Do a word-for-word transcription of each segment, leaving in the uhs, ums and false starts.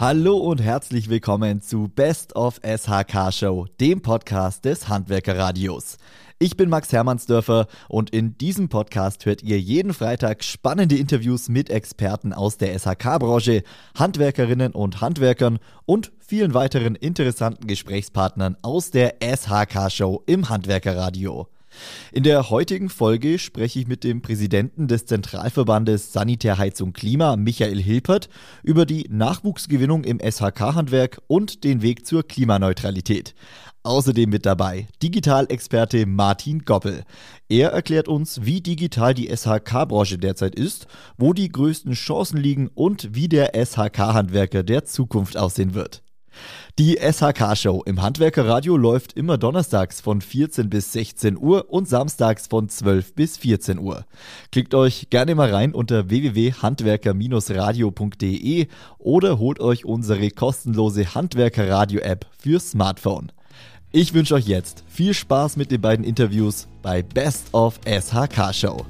Hallo und herzlich willkommen zu Best of S H K Show, dem Podcast des Handwerkerradios. Ich bin Max Hermannsdörfer und in diesem Podcast hört ihr jeden Freitag spannende Interviews mit Experten aus der S H K-Branche, Handwerkerinnen und Handwerkern und vielen weiteren interessanten Gesprächspartnern aus der S H K Show im Handwerkerradio. In der heutigen Folge spreche ich mit dem Präsidenten des Zentralverbandes Sanitär, Heizung, Klima, Michael Hilpert, über die Nachwuchsgewinnung im S H K-Handwerk und den Weg zur Klimaneutralität. Außerdem mit dabei Digitalexperte Martin Goppel. Er erklärt uns, wie digital die S H K-Branche derzeit ist, wo die größten Chancen liegen und wie der S H K-Handwerker der Zukunft aussehen wird. Die S H K-Show im Handwerkerradio läuft immer donnerstags von vierzehn bis sechzehn Uhr und samstags von zwölf bis vierzehn Uhr. Klickt euch gerne mal rein unter w w w punkt handwerker Bindestrich radio punkt d e oder holt euch unsere kostenlose Handwerkerradio-App fürs Smartphone. Ich wünsche euch jetzt viel Spaß mit den beiden Interviews bei Best of S H K-Show.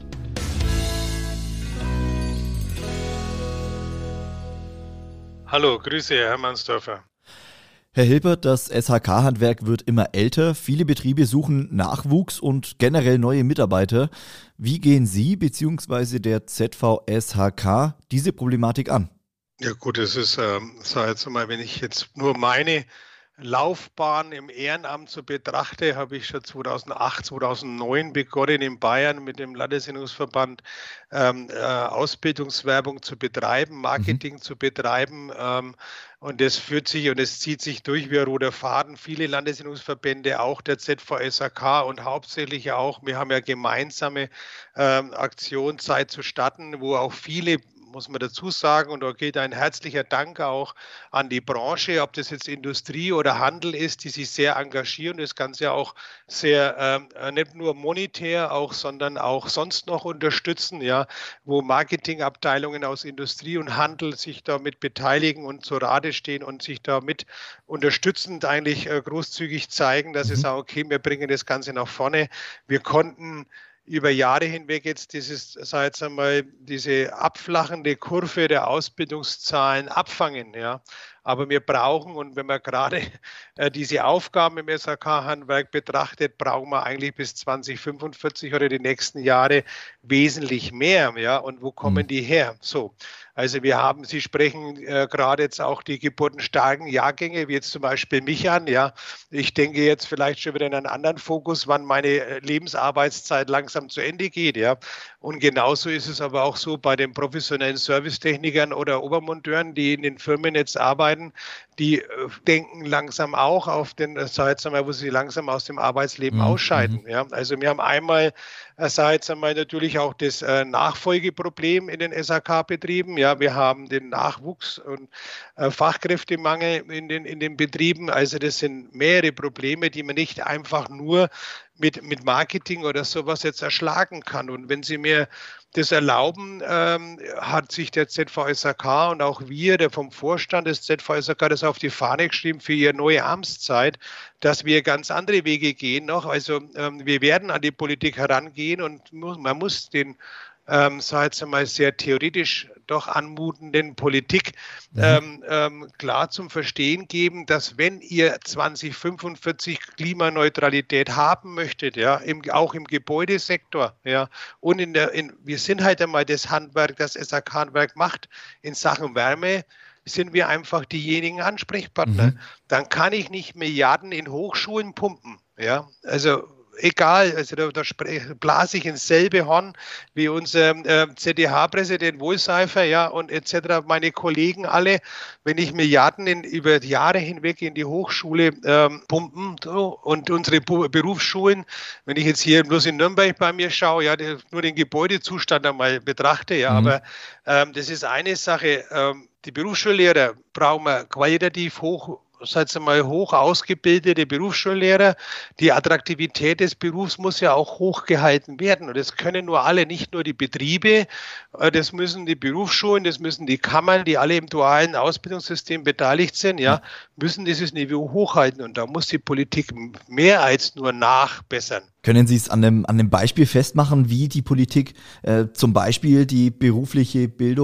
Hallo, grüße Herr Hermannsdörfer. Herr Hilpert, das S H K-Handwerk wird immer älter, viele Betriebe suchen Nachwuchs und generell neue Mitarbeiter. Wie gehen Sie bzw. der Z V S H K diese Problematik an? Ja gut, es ist, ähm, sag jetzt mal, wenn ich jetzt nur meine Laufbahn im Ehrenamt so betrachte, habe ich schon zweitausendacht, zweitausendneun begonnen in Bayern mit dem Landesinnungsverband ähm, äh, Ausbildungswerbung zu betreiben, Marketing mhm. zu betreiben ähm, und das führt sich und es zieht sich durch wie ein roter Faden. Viele Landesinnungsverbände, auch der Z V S H K und hauptsächlich auch, wir haben ja gemeinsame ähm, Aktion Zeit zu starten, wo auch viele, muss man dazu sagen, und da geht ein herzlicher Dank auch an die Branche, ob das jetzt Industrie oder Handel ist, die sich sehr engagieren, das Ganze auch sehr, ähm, nicht nur monetär, auch, sondern auch sonst noch unterstützen, ja, wo Marketingabteilungen aus Industrie und Handel sich damit beteiligen und zur Rate stehen und sich damit unterstützend eigentlich äh, großzügig zeigen, dass mhm. sie sagen, okay, wir bringen das Ganze nach vorne. Wir konnten über Jahre hinweg jetzt dieses, sag jetzt einmal, diese abflachende Kurve der Ausbildungszahlen abfangen, ja. Aber wir brauchen, und wenn man gerade äh, diese Aufgaben im S H K-Handwerk betrachtet, brauchen wir eigentlich bis zwanzig fünfundvierzig oder die nächsten Jahre wesentlich mehr, ja. Und wo kommen mhm. die her? So. Also wir haben, Sie sprechen äh, gerade jetzt auch die geburtenstarken Jahrgänge, wie jetzt zum Beispiel mich an, ja. Ich denke jetzt vielleicht schon wieder in einen anderen Fokus, wann meine Lebensarbeitszeit langsam zu Ende geht, ja. Und genauso ist es aber auch so bei den professionellen Servicetechnikern oder Obermonteuren, die in den Firmen jetzt arbeiten, die äh, denken langsam auch auf den, sag jetzt einmal, wo sie langsam aus dem Arbeitsleben mhm. ausscheiden, ja. Also wir haben einmal, äh, sag jetzt einmal, natürlich auch das äh, Nachfolgeproblem in den S H K-Betrieben. Ja, wir haben den Nachwuchs- und äh, Fachkräftemangel in den, in den Betrieben. Also das sind mehrere Probleme, die man nicht einfach nur mit, mit Marketing oder sowas jetzt erschlagen kann. Und wenn Sie mir das erlauben, ähm, hat sich der Z V S H K und auch wir, der vom Vorstand des Z V S H K, das auf die Fahne geschrieben für ihre neue Amtszeit, dass wir ganz andere Wege gehen noch. Also ähm, wir werden an die Politik herangehen und mu- man muss den Ähm, sag jetzt einmal sehr theoretisch doch anmutenden Politik mhm. ähm, ähm, klar zum Verstehen geben, dass wenn ihr zwanzig fünfundvierzig Klimaneutralität haben möchtet, ja, im, auch im Gebäudesektor, ja, und in der, in, wir sind halt einmal das Handwerk, das S H K-Handwerk macht in Sachen Wärme, sind wir einfach diejenigen Ansprechpartner. Mhm. Dann kann ich nicht Milliarden in Hochschulen pumpen, ja, also egal, also da, da blase ich ins selbe Horn wie unser äh, Z D H-Präsident Wohlseifer, ja, und et cetera, meine Kollegen alle, wenn ich Milliarden in, über die Jahre hinweg in die Hochschule ähm, pumpen so, und unsere Bu- Berufsschulen, wenn ich jetzt hier bloß in Nürnberg bei mir schaue, ja, die, nur den Gebäudezustand einmal betrachte, ja, mhm. aber ähm, das ist eine Sache, ähm, die Berufsschullehrer brauchen wir qualitativ hoch, seid mal hoch ausgebildete Berufsschullehrer. Die Attraktivität des Berufs muss ja auch hochgehalten werden. Und das können nur alle, nicht nur die Betriebe, das müssen die Berufsschulen, das müssen die Kammern, die alle im dualen Ausbildungssystem beteiligt sind, ja, müssen dieses Niveau hochhalten. Und da muss die Politik mehr als nur nachbessern. Können Sie es an einem, an einem Beispiel festmachen, wie die Politik äh, zum Beispiel die berufliche Bildung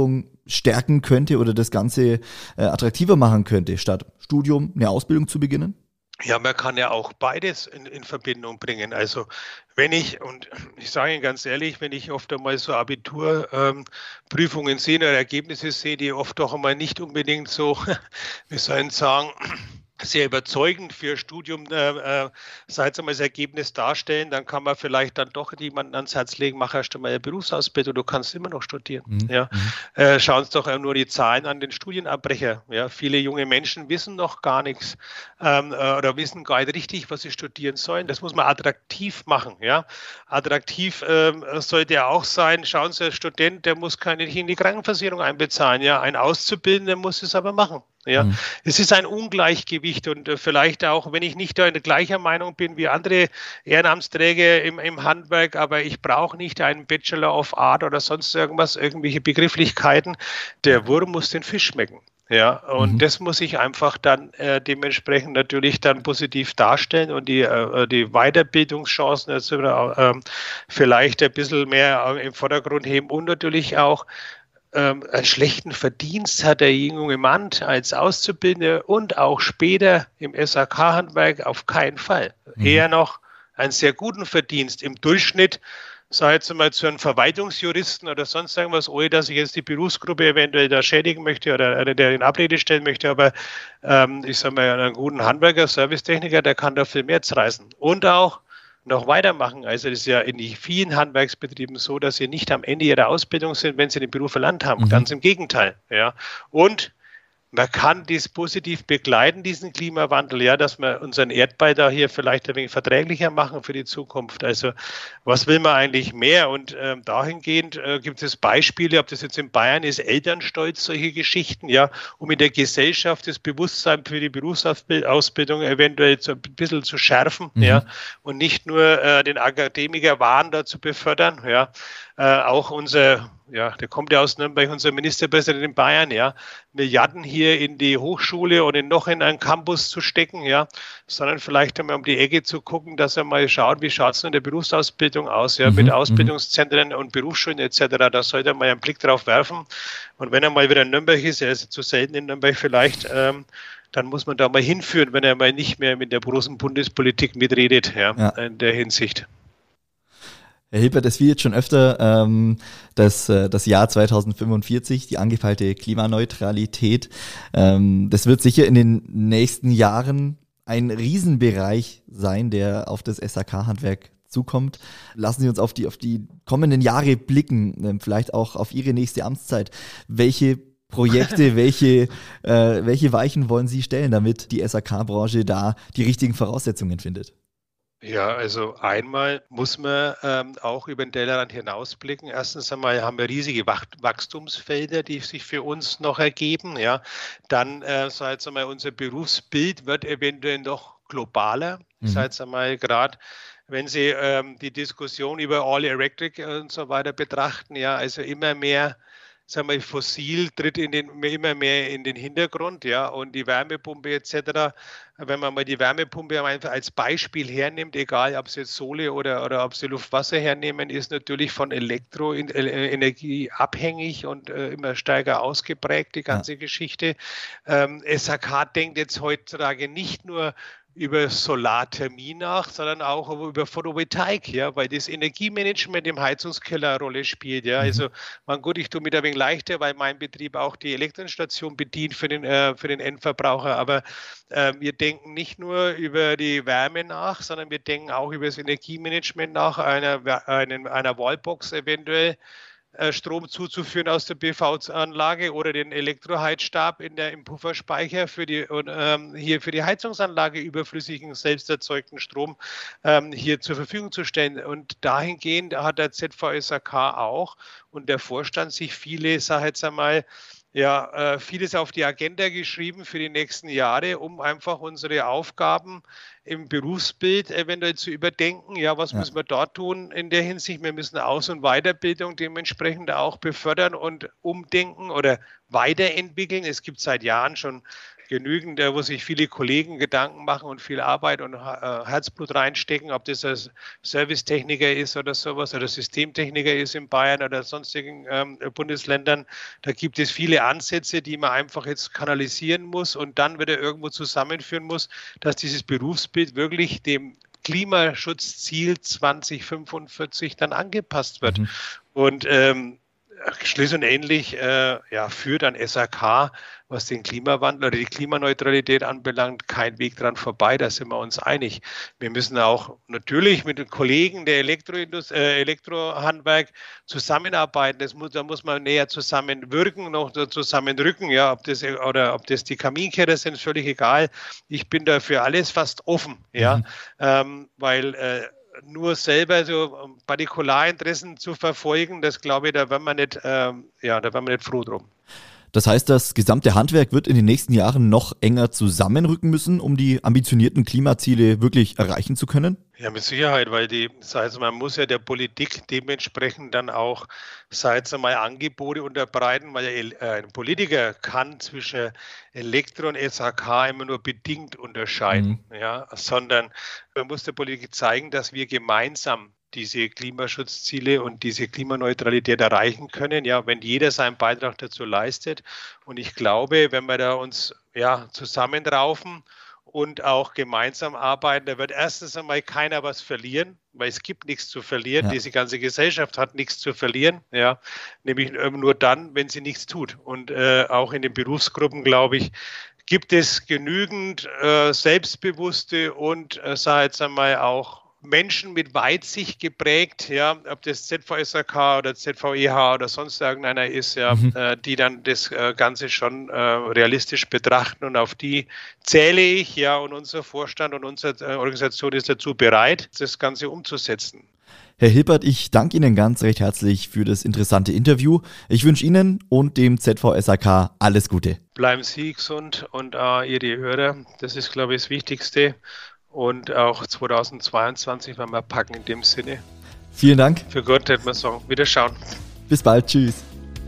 stärken könnte oder das Ganze äh, attraktiver machen könnte, statt Studium eine Ausbildung zu beginnen? Ja, man kann ja auch beides in, in Verbindung bringen. Also wenn ich, und ich sage Ihnen ganz ehrlich, wenn ich oft einmal so Abiturprüfungen ähm, sehe oder Ergebnisse sehe, die oft doch einmal nicht unbedingt so, wie soll ich sagen, sehr überzeugend für Studium, äh, äh, sei es einmal das Ergebnis darstellen, dann kann man vielleicht dann doch jemanden ans Herz legen, mach erst einmal eine Berufsausbildung, du kannst immer noch studieren. Mhm. Ja. Äh, schauen uns doch nur die Zahlen an den Studienabbrecher. Ja. Viele junge Menschen wissen noch gar nichts ähm, äh, oder wissen gar nicht richtig, was sie studieren sollen. Das muss man attraktiv machen. Ja. Attraktiv ähm, sollte ja auch sein, schauen Sie, ein Student, der muss keine nicht in die Krankenversicherung einbezahlen. Ja. Ein Auszubildender muss es aber machen. Ja, mhm. Es ist ein Ungleichgewicht und äh, vielleicht auch, wenn ich nicht da in gleicher Meinung bin wie andere Ehrenamtsträger im, im Handwerk, aber ich brauche nicht einen Bachelor of Art oder sonst irgendwas, irgendwelche Begrifflichkeiten. Der Wurm muss den Fisch schmecken. Ja, und mhm. das muss ich einfach dann äh, dementsprechend natürlich dann positiv darstellen und die, äh, die Weiterbildungschancen also, äh, vielleicht ein bisschen mehr im Vordergrund heben und natürlich auch Ähm, einen schlechten Verdienst hat der junge Mann als Auszubildender und auch später im S H K-Handwerk auf keinen Fall. Mhm. Eher noch einen sehr guten Verdienst im Durchschnitt, sei jetzt mal zu einem Verwaltungsjuristen oder sonst irgendwas, ohne dass ich jetzt die Berufsgruppe eventuell da schädigen möchte oder der in Abrede stellen möchte, aber ähm, ich sage mal, einen guten Handwerker, Servicetechniker, der kann da viel mehr reißen. Und auch noch weitermachen. Also das ist ja in vielen Handwerksbetrieben so, dass sie nicht am Ende ihrer Ausbildung sind, wenn sie den Beruf erlernt haben. Mhm. Ganz im Gegenteil. Ja. Und man kann dies positiv begleiten, diesen Klimawandel, ja, dass wir unseren Erdball da hier vielleicht ein wenig verträglicher machen für die Zukunft. Also was will man eigentlich mehr? Und ähm, dahingehend äh, gibt es Beispiele, ob das jetzt in Bayern ist, Elternstolz, solche Geschichten, ja, um in der Gesellschaft das Bewusstsein für die Berufsausbildung eventuell so ein bisschen zu schärfen, mhm. ja, und nicht nur äh, den Akademikerwahn da zu befördern, ja. Äh, auch unser, ja, der kommt ja aus Nürnberg, unser Ministerpräsident in Bayern, ja, Milliarden hier in die Hochschule und in noch in einen Campus zu stecken, ja, sondern vielleicht einmal um die Ecke zu gucken, dass er mal schaut, wie schaut es in der Berufsausbildung aus, ja, mhm, mit Ausbildungszentren und Berufsschulen et cetera. Da sollte er mal einen Blick drauf werfen. Und wenn er mal wieder in Nürnberg ist, er ist zu selten in Nürnberg vielleicht, ähm, dann muss man da mal hinführen, wenn er mal nicht mehr mit der großen Bundespolitik mitredet, ja, ja. in der Hinsicht. Herr Hilbert, es fiel jetzt schon öfter ähm, das, äh, das Jahr zweitausendfünfundvierzig, die angepeilte Klimaneutralität. Ähm, das wird sicher in den nächsten Jahren ein Riesenbereich sein, der auf das S H K-Handwerk zukommt. Lassen Sie uns auf die, auf die kommenden Jahre blicken, äh, vielleicht auch auf Ihre nächste Amtszeit. Welche Projekte, welche, äh, welche Weichen wollen Sie stellen, damit die S H K-Branche da die richtigen Voraussetzungen findet? Ja, also einmal muss man ähm, auch über den Tellerrand hinausblicken. Erstens einmal haben wir riesige Wachstumsfelder, die sich für uns noch ergeben. Ja, dann äh, sag jetzt einmal, unser Berufsbild wird eventuell noch globaler. Mhm. Ich sage jetzt einmal gerade, wenn Sie ähm, die Diskussion über All Electric und so weiter betrachten, ja, also immer mehr, sagen wir, fossil tritt in den, immer mehr in den Hintergrund, ja, und die Wärmepumpe et cetera. Wenn man mal die Wärmepumpe einfach als Beispiel hernimmt, egal ob sie jetzt Sohle oder, oder ob sie Luftwasser hernehmen, ist natürlich von Elektroenergie abhängig und äh, immer stärker ausgeprägt, die ganze ja. Geschichte. Ähm, S H K denkt jetzt heutzutage nicht nur über Solarthermie nach, sondern auch über Photovoltaik, ja, weil das Energiemanagement im Heizungskeller eine Rolle spielt. Ja. Also, man gut, ich tue mir da ein wenig leichter, weil mein Betrieb auch die Elektroinstation bedient für den, äh, für den Endverbraucher. Aber äh, wir denken nicht nur über die Wärme nach, sondern wir denken auch über das Energiemanagement nach, einer, einer, einer Wallbox eventuell Strom zuzuführen aus der B V-Anlage oder den Elektroheizstab in der, im Pufferspeicher für die, und, ähm, hier für die Heizungsanlage überflüssigen, selbst erzeugten Strom ähm, hier zur Verfügung zu stellen. Und dahingehend hat der Z V S H K auch und der Vorstand sich viele, sag jetzt einmal, ja, äh, vieles auf die Agenda geschrieben für die nächsten Jahre, um einfach unsere Aufgaben im Berufsbild eventuell zu überdenken. Ja, was ja. müssen wir dort tun in der Hinsicht? Wir müssen Aus- und Weiterbildung dementsprechend auch befördern und umdenken oder weiterentwickeln. Es gibt seit Jahren schon genügend, wo sich viele Kollegen Gedanken machen und viel Arbeit und Herzblut reinstecken, ob das ein Servicetechniker ist oder sowas oder Systemtechniker ist in Bayern oder sonstigen ähm, Bundesländern. Da gibt es viele Ansätze, die man einfach jetzt kanalisieren muss und dann wieder irgendwo zusammenführen muss, dass dieses Berufsbild wirklich dem Klimaschutzziel zwanzig fünfundvierzig dann angepasst wird. Mhm. Und ähm, Schluss und endlich äh, ja, führt an S A K, was den Klimawandel oder die Klimaneutralität anbelangt, kein Weg dran vorbei, da sind wir uns einig. Wir müssen auch natürlich mit den Kollegen der Elektroindust- äh, Elektrohandwerk zusammenarbeiten. Das muss, da muss man näher zusammenwirken, noch zusammenrücken, ja, ob das, oder ob das die Kaminkehrer sind, ist völlig egal. Ich bin da für alles fast offen, ja, mhm. ähm, weil äh, nur selber so Partikularinteressen zu verfolgen, das glaube ich, da werden wir nicht, ähm, ja, da werden wir nicht froh drum. Das heißt, das gesamte Handwerk wird in den nächsten Jahren noch enger zusammenrücken müssen, um die ambitionierten Klimaziele wirklich erreichen zu können? Ja, mit Sicherheit, weil die, also man muss ja der Politik dementsprechend dann auch, sei es einmal Angebote unterbreiten, weil ja ein Politiker kann zwischen Elektro und S H K immer nur bedingt unterscheiden, mhm. ja, sondern man muss der Politik zeigen, dass wir gemeinsam diese Klimaschutzziele und diese Klimaneutralität erreichen können, ja, wenn jeder seinen Beitrag dazu leistet. Und ich glaube, wenn wir da uns ja zusammenraufen und auch gemeinsam arbeiten, da wird erstens einmal keiner was verlieren, weil es gibt nichts zu verlieren. Ja. Diese ganze Gesellschaft hat nichts zu verlieren, ja, nämlich nur dann, wenn sie nichts tut. Und äh, auch in den Berufsgruppen, glaube ich, gibt es genügend äh, selbstbewusste und, äh, sag jetzt einmal, auch Menschen mit Weitsicht geprägt, ja, ob das Z V S A K oder Z V E H oder sonst irgendeiner ist, ja, mhm. äh, die dann das äh, Ganze schon äh, realistisch betrachten und auf die zähle ich, ja, und unser Vorstand und unsere äh, Organisation ist dazu bereit, das Ganze umzusetzen. Herr Hilpert, ich danke Ihnen ganz recht herzlich für das interessante Interview. Ich wünsche Ihnen und dem Z V S A K alles Gute. Bleiben Sie gesund und äh, Ihre Hörer, das ist, glaube ich, das Wichtigste. Und auch zweitausendzweiundzwanzig werden wir packen in dem Sinne. Vielen Dank. Für Gott, hätte man sagen. Wieder schauen. Bis bald. Tschüss.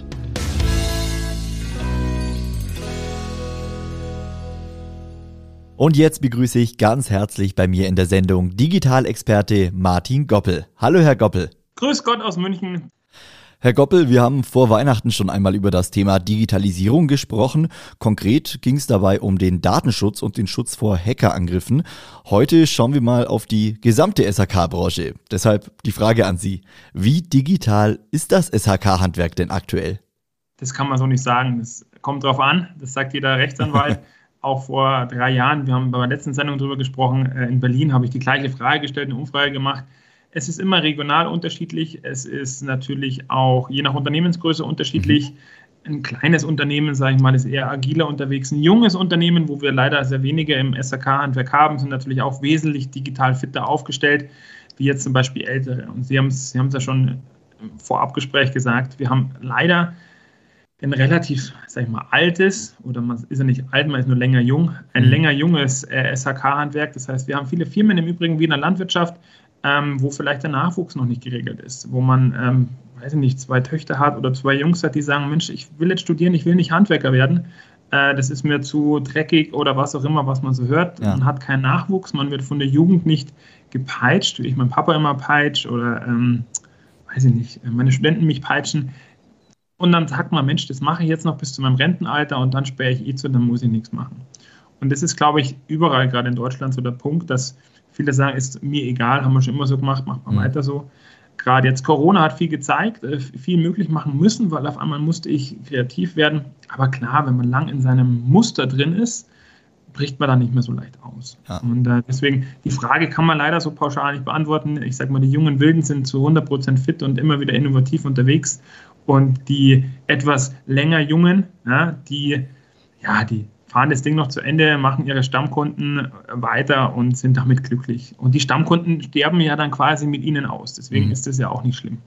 Und jetzt begrüße ich ganz herzlich bei mir in der Sendung Digitalexperte Martin Goppel. Hallo, Herr Goppel. Grüß Gott aus München. Herr Goppel, wir haben vor Weihnachten schon einmal über das Thema Digitalisierung gesprochen. Konkret ging es dabei um den Datenschutz und den Schutz vor Hackerangriffen. Heute schauen wir mal auf die gesamte S H K-Branche. Deshalb die Frage an Sie. Wie digital ist das S H K-Handwerk denn aktuell? Das kann man so nicht sagen. Das kommt drauf an. Das sagt jeder Rechtsanwalt. Auch vor drei Jahren, wir haben bei der letzten Sendung darüber gesprochen, in Berlin habe ich die gleiche Frage gestellt, eine Umfrage gemacht. Es ist immer regional unterschiedlich. Es ist natürlich auch je nach Unternehmensgröße unterschiedlich. Ein kleines Unternehmen, sage ich mal, ist eher agiler unterwegs. Ein junges Unternehmen, wo wir leider sehr wenige im S H K-Handwerk haben, sind natürlich auch wesentlich digital fitter aufgestellt, wie jetzt zum Beispiel ältere. Und Sie haben es, Sie haben es ja schon im Vorabgespräch gesagt, wir haben leider ein relativ, sag ich mal, altes, oder man ist ja nicht alt, man ist nur länger jung, ein mhm. länger junges äh, S H K-Handwerk. Das heißt, wir haben viele Firmen im Übrigen wie in der Landwirtschaft, Ähm, wo vielleicht der Nachwuchs noch nicht geregelt ist, wo man, ähm, weiß ich nicht, zwei Töchter hat oder zwei Jungs hat, die sagen, Mensch, ich will jetzt studieren, ich will nicht Handwerker werden, äh, das ist mir zu dreckig oder was auch immer, was man so hört. Ja. Man hat keinen Nachwuchs, man wird von der Jugend nicht gepeitscht, wie ich mein Papa immer peitscht oder, ähm, weiß ich nicht, meine Studenten mich peitschen. Und dann sagt man, Mensch, das mache ich jetzt noch bis zu meinem Rentenalter und dann sperre ich eh zu, dann muss ich nichts machen. Und das ist, glaube ich, überall gerade in Deutschland so der Punkt, dass viele sagen, ist mir egal, haben wir schon immer so gemacht, macht man mhm. weiter so. Gerade jetzt Corona hat viel gezeigt, viel möglich machen müssen, weil auf einmal musste ich kreativ werden. Aber klar, wenn man lang in seinem Muster drin ist, bricht man da nicht mehr so leicht aus. Ja. Und äh, deswegen, die Frage kann man leider so pauschal nicht beantworten. Ich sage mal, die jungen Wilden sind zu hundert Prozent fit und immer wieder innovativ unterwegs. Und die etwas länger Jungen, ja, die, ja, die fahren das Ding noch zu Ende, machen ihre Stammkunden weiter und sind damit glücklich. Und die Stammkunden sterben ja dann quasi mit ihnen aus. Deswegen mhm. ist das ja auch nicht schlimm.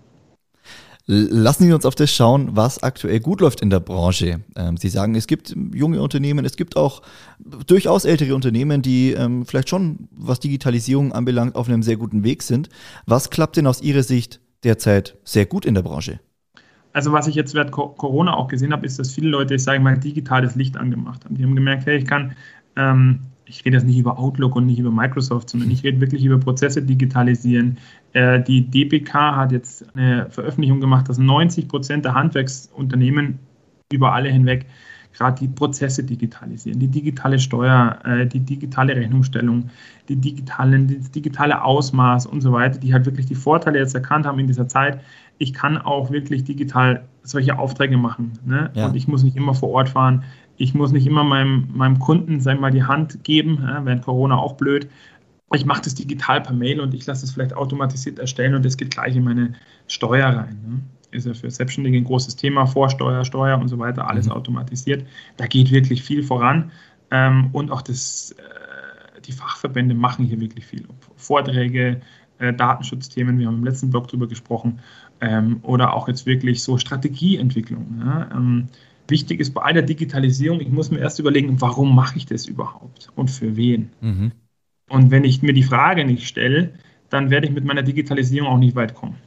Lassen Sie uns auf das schauen, was aktuell gut läuft in der Branche. Ähm, Sie sagen, es gibt junge Unternehmen, es gibt auch durchaus ältere Unternehmen, die ähm, vielleicht schon, was Digitalisierung anbelangt, auf einem sehr guten Weg sind. Was klappt denn aus Ihrer Sicht derzeit sehr gut in der Branche? Also was ich jetzt während Corona auch gesehen habe, ist, dass viele Leute, ich sage mal, digitales Licht angemacht haben. Die haben gemerkt, hey, ich kann, ähm, ich rede jetzt nicht über Outlook und nicht über Microsoft, sondern ich rede wirklich über Prozesse digitalisieren. Äh, die D P K hat jetzt eine Veröffentlichung gemacht, dass neunzig Prozent der Handwerksunternehmen über alle hinweg gerade die Prozesse digitalisieren, die digitale Steuer, äh, die digitale Rechnungsstellung, die digitalen, das digitale Ausmaß und so weiter, die halt wirklich die Vorteile jetzt erkannt haben in dieser Zeit. Ich kann auch wirklich digital solche Aufträge machen, ne? Ja. Und ich muss nicht immer vor Ort fahren. Ich muss nicht immer meinem, meinem Kunden, sagen wir mal, die Hand geben, ja, während Corona auch blöd. Ich mache das digital per Mail und ich lasse es vielleicht automatisiert erstellen und das geht gleich in meine Steuer rein. Ne? Ist ja für Selbstständige ein großes Thema, Vorsteuer, Steuer und so weiter, alles mhm. automatisiert. Da geht wirklich viel voran. Ähm, und auch das, äh, die Fachverbände machen hier wirklich viel. Vorträge, äh, Datenschutzthemen, wir haben im letzten Blog drüber gesprochen, ähm, oder auch jetzt wirklich so Strategieentwicklung. Ja? Ähm, wichtig ist bei all der Digitalisierung, ich muss mir erst überlegen, warum mache ich das überhaupt und für wen? Mhm. Und wenn ich mir die Frage nicht stelle, dann werde ich mit meiner Digitalisierung auch nicht weit kommen.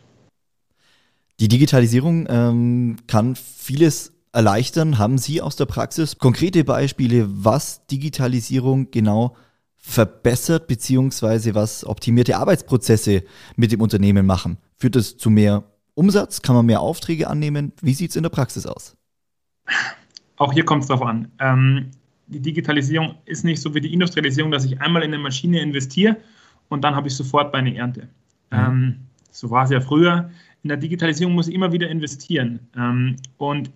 Die Digitalisierung ähm, kann vieles erleichtern. Haben Sie aus der Praxis konkrete Beispiele, was Digitalisierung genau verbessert, beziehungsweise was optimierte Arbeitsprozesse mit dem Unternehmen machen? Führt es zu mehr Umsatz? Kann man mehr Aufträge annehmen? Wie sieht es in der Praxis aus? Auch hier kommt es darauf an. Ähm, die Digitalisierung ist nicht so wie die Industrialisierung, dass ich einmal in eine Maschine investiere und dann habe ich sofort meine Ernte. Mhm. Ähm, so war es ja früher. In der Digitalisierung muss ich immer wieder investieren. Ähm, und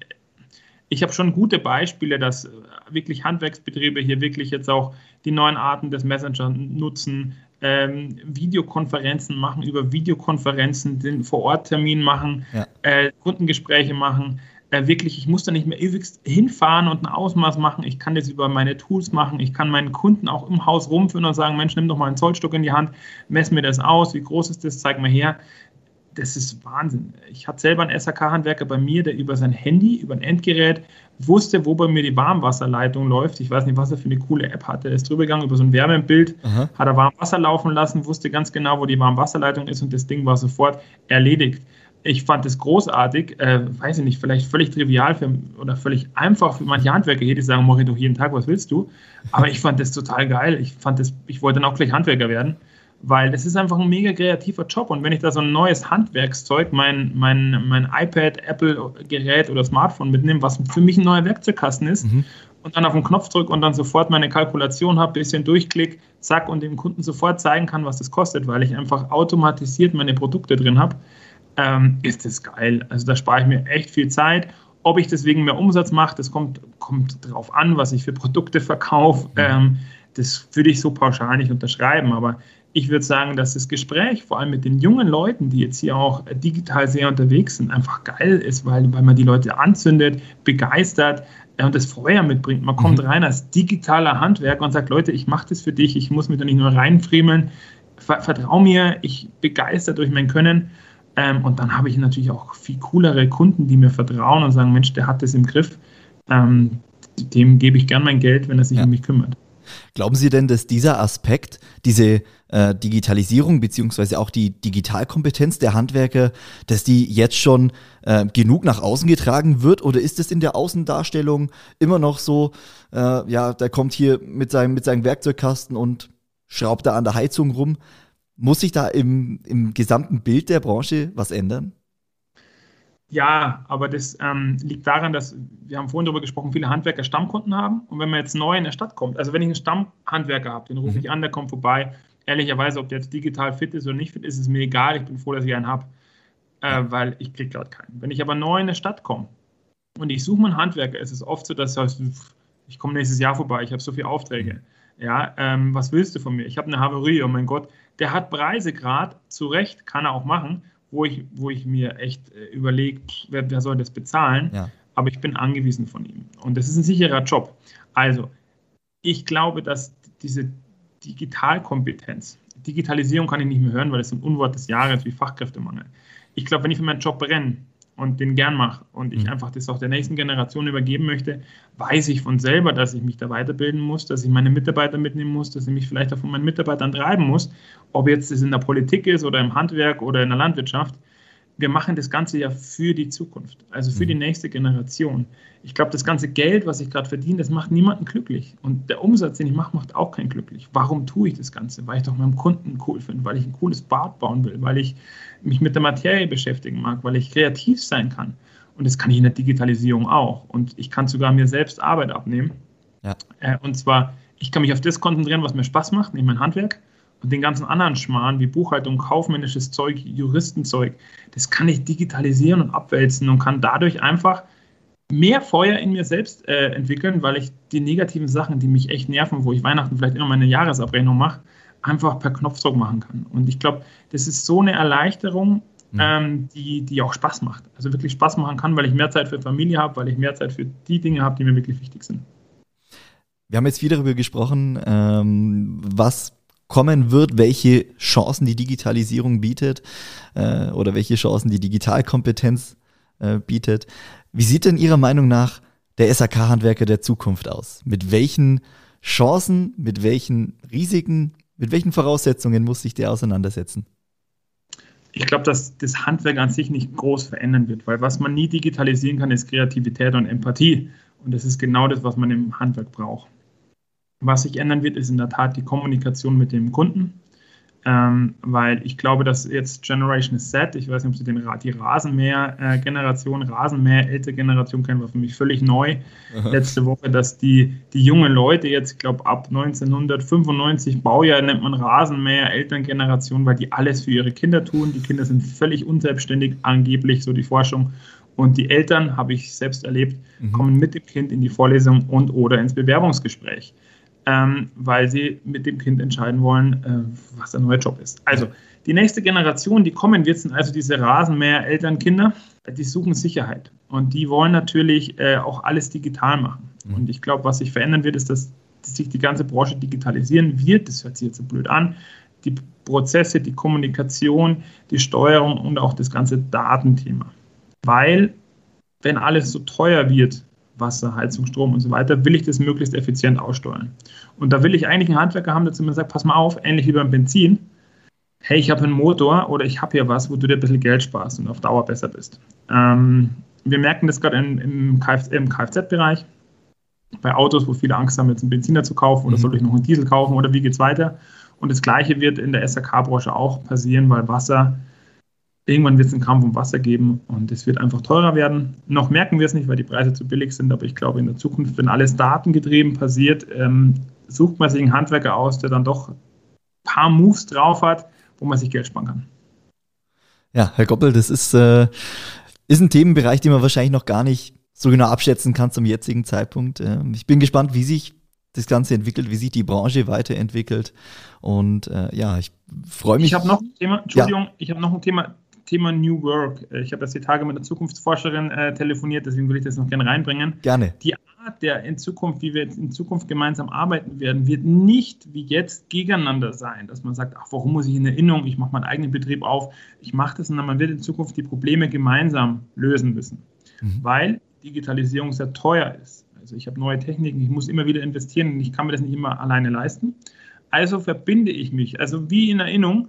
ich habe schon gute Beispiele, dass wirklich Handwerksbetriebe hier wirklich jetzt auch die neuen Arten des Messenger nutzen, ähm, Videokonferenzen machen, über Videokonferenzen den Vor-Ort-Termin machen, ja. äh, Kundengespräche machen. Äh, wirklich, ich muss da nicht mehr ewig hinfahren und ein Ausmaß machen. Ich kann das über meine Tools machen. Ich kann meinen Kunden auch im Haus rumführen und sagen, Mensch, nimm doch mal einen Zollstock in die Hand, mess mir das aus, wie groß ist das, zeig mir her. Das ist Wahnsinn. Ich hatte selber einen S H K-Handwerker bei mir, der über sein Handy, über ein Endgerät wusste, wo bei mir die Warmwasserleitung läuft. Ich weiß nicht, was er für eine coole App hatte. Er ist drüber gegangen über so ein Wärmebild, Aha. hat er Warmwasser laufen lassen, wusste ganz genau, wo die Warmwasserleitung ist und das Ding war sofort erledigt. Ich fand das großartig, äh, weiß ich nicht, vielleicht völlig trivial für, oder völlig einfach für manche Handwerker hier, die sagen, mach ich doch jeden Tag, was willst du? Aber ich fand das total geil. Ich fand das, ich wollte dann auch gleich Handwerker werden. Weil das ist einfach ein mega kreativer Job und wenn ich da so ein neues Handwerkszeug, mein, mein, mein iPad, Apple-Gerät oder Smartphone mitnehme, was für mich ein neuer Werkzeugkasten ist mhm. und dann auf den Knopf drücke und dann sofort meine Kalkulation habe, ein bisschen durchklick, zack und dem Kunden sofort zeigen kann, was das kostet, weil ich einfach automatisiert meine Produkte drin habe, ähm, ist das geil. Also da spare ich mir echt viel Zeit. Ob ich deswegen mehr Umsatz mache, das kommt, kommt drauf an, was ich für Produkte verkaufe. Mhm. Ähm, das würde ich so pauschal nicht unterschreiben, aber ich würde sagen, dass das Gespräch, vor allem mit den jungen Leuten, die jetzt hier auch digital sehr unterwegs sind, einfach geil ist, weil, weil man die Leute anzündet, begeistert und das Feuer mitbringt. Man kommt mhm. rein als digitaler Handwerker und sagt, Leute, ich mache das für dich, ich muss mich da nicht nur reinfriemeln, vertrau mir, ich begeistert durch mein Können. Ähm, und dann habe ich natürlich auch viel coolere Kunden, die mir vertrauen und sagen, Mensch, der hat das im Griff, ähm, dem gebe ich gern mein Geld, wenn er sich ja. um mich kümmert. Glauben Sie denn, dass dieser Aspekt, diese äh, Digitalisierung beziehungsweise auch die Digitalkompetenz der Handwerker, dass die jetzt schon äh, genug nach außen getragen wird? Oder ist es in der Außendarstellung immer noch so, äh, ja, der kommt hier mit seinem, mit seinem Werkzeugkasten und schraubt da an der Heizung rum? Muss sich da im, im gesamten Bild der Branche was ändern? Ja, aber das ähm, liegt daran, dass, wir haben vorhin darüber gesprochen, viele Handwerker Stammkunden haben. Und wenn man jetzt neu in der Stadt kommt, also wenn ich einen Stammhandwerker habe, den rufe ich an, der kommt vorbei. Ehrlicherweise, ob der jetzt digital fit ist oder nicht fit ist, ist mir egal. Ich bin froh, dass ich einen habe, äh, weil ich kriege gerade keinen. Wenn ich aber neu in der Stadt komme und ich suche mir einen Handwerker, ist es oft so, dass heißt, ich komme nächstes Jahr vorbei, ich habe so viele Aufträge. Ja, ähm, was willst du von mir? Ich habe eine Havarie, oh mein Gott. Der hat Preise gerade, zu Recht, kann er auch machen, wo ich, wo ich mir echt äh, überlege, wer, wer soll das bezahlen, ja. aber ich bin angewiesen von ihm. Und das ist ein sicherer Job. Also, ich glaube, dass diese Digitalkompetenz, Digitalisierung kann ich nicht mehr hören, weil das ist ein Unwort des Jahres wie Fachkräftemangel. Ich glaube, wenn ich für meinen Job brenne und den gern mache und ich mhm. einfach das auch der nächsten Generation übergeben möchte, weiß ich von selber, dass ich mich da weiterbilden muss, dass ich meine Mitarbeiter mitnehmen muss, dass ich mich vielleicht auch von meinen Mitarbeitern treiben muss, ob jetzt das in der Politik ist oder im Handwerk oder in der Landwirtschaft. wir machen das Ganze ja für die Zukunft, also für die nächste Generation. Ich glaube, das ganze Geld, was ich gerade verdiene, das macht niemanden glücklich. Und der Umsatz, den ich mache, macht auch keinen glücklich. Warum tue ich das Ganze? Weil ich doch meinem Kunden cool finde, weil ich ein cooles Bad bauen will, weil ich mich mit der Materie beschäftigen mag, weil ich kreativ sein kann. Und das kann ich in der Digitalisierung auch. Und ich kann sogar mir selbst Arbeit abnehmen. Ja. Äh, und zwar, ich kann mich auf das konzentrieren, was mir Spaß macht, nämlich mein Handwerk. Und den ganzen anderen Schmarrn wie Buchhaltung, kaufmännisches Zeug, Juristenzeug, das kann ich digitalisieren und abwälzen und kann dadurch einfach mehr Feuer in mir selbst äh, entwickeln, weil ich die negativen Sachen, die mich echt nerven, wo ich Weihnachten vielleicht immer meine Jahresabrechnung mache, einfach per Knopfdruck machen kann. Und ich glaube, das ist so eine Erleichterung, mhm. ähm, die, die auch Spaß macht. Also wirklich Spaß machen kann, weil ich mehr Zeit für Familie habe, weil ich mehr Zeit für die Dinge habe, die mir wirklich wichtig sind. Wir haben jetzt viel darüber gesprochen, ähm, was kommen wird, welche Chancen die Digitalisierung bietet äh, oder welche Chancen die Digitalkompetenz äh, bietet. Wie sieht denn Ihrer Meinung nach der S A K-Handwerker der Zukunft aus? Mit welchen Chancen, mit welchen Risiken, mit welchen Voraussetzungen muss sich der auseinandersetzen? Ich glaube, dass das Handwerk an sich nicht groß verändern wird, weil was man nie digitalisieren kann, ist Kreativität und Empathie. Und das ist genau das, was man im Handwerk braucht. Was sich ändern wird, ist in der Tat die Kommunikation mit dem Kunden, ähm, weil ich glaube, dass jetzt Generation Z, ich weiß nicht, ob Sie den, die Rasenmäher-Generation, Rasenmäher-Ältere-Generation kennen, war für mich völlig neu. Aha. Letzte Woche, dass die, die jungen Leute jetzt, ich glaube, ab neunzehnhundertfünfundneunzig Baujahr nennt man Rasenmäher-Elterngeneration, weil die alles für ihre Kinder tun. Die Kinder sind völlig unselbstständig, angeblich, so die Forschung. Und die Eltern, habe ich selbst erlebt, mhm. kommen mit dem Kind in die Vorlesung und oder ins Bewerbungsgespräch. Ähm, weil sie mit dem Kind entscheiden wollen, äh, was der neue Job ist. Also die nächste Generation, die kommen wird, sind also diese Rasenmäher-Elternkinder, die suchen Sicherheit und die wollen natürlich äh, auch alles digital machen. Mhm. Und ich glaube, was sich verändern wird, ist, dass sich die ganze Branche digitalisieren wird. Das hört sich jetzt so blöd an. Die Prozesse, die Kommunikation, die Steuerung und auch das ganze Datenthema. Weil, wenn alles so teuer wird, Wasser, Heizung, Strom und so weiter, will ich das möglichst effizient aussteuern. Und da will ich eigentlich einen Handwerker haben, der zu mir sagt, pass mal auf, ähnlich wie beim Benzin, hey, ich habe einen Motor oder ich habe hier was, wo du dir ein bisschen Geld sparst und auf Dauer besser bist. Ähm, wir merken das gerade im, im Kfz-Bereich, bei Autos, wo viele Angst haben, jetzt einen Benziner zu kaufen oder mhm. soll ich noch einen Diesel kaufen oder wie geht es weiter. Und das Gleiche wird in der S A K-Branche auch passieren, weil Wasser, irgendwann wird es einen Kampf um Wasser geben und es wird einfach teurer werden. Noch merken wir es nicht, weil die Preise zu billig sind, aber ich glaube, in der Zukunft, wenn alles datengetrieben passiert, ähm, sucht man sich einen Handwerker aus, der dann doch ein paar Moves drauf hat, wo man sich Geld sparen kann. Ja, Herr Goppel, das ist, äh, ist ein Themenbereich, den man wahrscheinlich noch gar nicht so genau abschätzen kann zum jetzigen Zeitpunkt. Ähm, ich bin gespannt, wie sich das Ganze entwickelt, wie sich die Branche weiterentwickelt und äh, ja, ich freue mich. Ich habe noch ein Thema, Entschuldigung, ja. ich habe noch ein Thema, Thema New Work. Ich habe jetzt die Tage mit einer Zukunftsforscherin äh, telefoniert, deswegen will ich das noch gerne reinbringen. Gerne. Die Art der in Zukunft, wie wir jetzt in Zukunft gemeinsam arbeiten werden, wird nicht wie jetzt gegeneinander sein, dass man sagt, ach, warum muss ich in Erinnerung, ich mache meinen eigenen Betrieb auf, ich mache das, sondern man wird in Zukunft die Probleme gemeinsam lösen müssen, mhm. weil Digitalisierung sehr teuer ist. Also ich habe neue Techniken, ich muss immer wieder investieren und ich kann mir das nicht immer alleine leisten. Also verbinde ich mich, also wie in Erinnerung,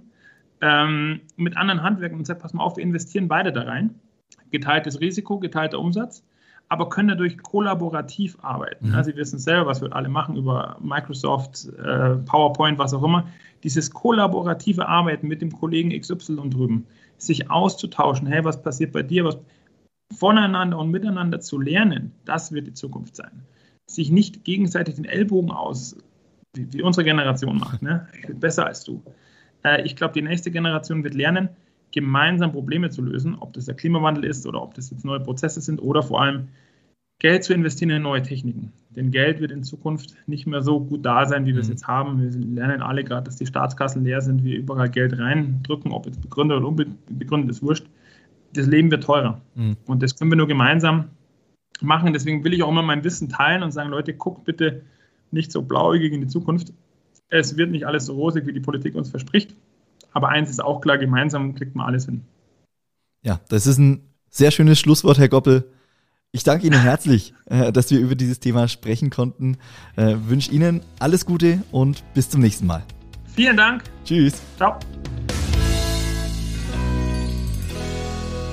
ähm, mit anderen Handwerkern und sage, pass mal auf, wir investieren beide da rein. Geteiltes Risiko, geteilter Umsatz, aber können dadurch kollaborativ arbeiten. Mhm. Also Sie wissen selber, was wir alle machen über Microsoft, äh, PowerPoint, was auch immer. Dieses kollaborative Arbeiten mit dem Kollegen X Y drüben, sich auszutauschen, hey, was passiert bei dir, was voneinander und miteinander zu lernen, das wird die Zukunft sein. Sich nicht gegenseitig den Ellbogen aus, wie, wie unsere Generation macht, ne? Ich bin besser als du. Äh, ich glaube, die nächste Generation wird lernen, gemeinsam Probleme zu lösen, ob das der Klimawandel ist oder ob das jetzt neue Prozesse sind oder vor allem Geld zu investieren in neue Techniken. Denn Geld wird in Zukunft nicht mehr so gut da sein, wie wir es jetzt haben. Wir lernen alle gerade, dass die Staatskassen leer sind, wir überall Geld reindrücken, ob jetzt begründet oder unbegründet, ist wurscht. Das Leben wird teurer. Mhm. Und das können wir nur gemeinsam machen. Deswegen will ich auch immer mein Wissen teilen und sagen, Leute, guckt bitte nicht so blauäugig in die Zukunft. Es wird nicht alles so rosig, wie die Politik uns verspricht. Aber eins ist auch klar, gemeinsam kriegt man alles hin. Ja, das ist ein sehr schönes Schlusswort, Herr Goppel. Ich danke Ihnen herzlich, dass wir über dieses Thema sprechen konnten. Ich wünsche Ihnen alles Gute und bis zum nächsten Mal. Vielen Dank. Tschüss. Ciao.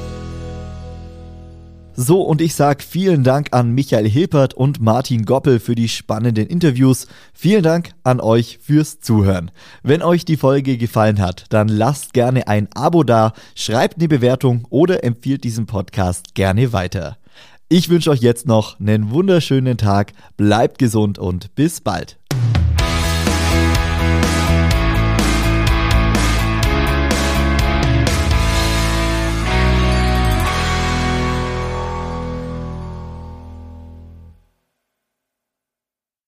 So, und ich sage vielen Dank an Michael Hilpert und Martin Goppel für die spannenden Interviews. Vielen Dank an euch fürs Zuhören. Wenn euch die Folge gefallen hat, dann lasst gerne ein Abo da, schreibt eine Bewertung oder empfiehlt diesen Podcast gerne weiter. Ich wünsche euch jetzt noch einen wunderschönen Tag, bleibt gesund und bis bald.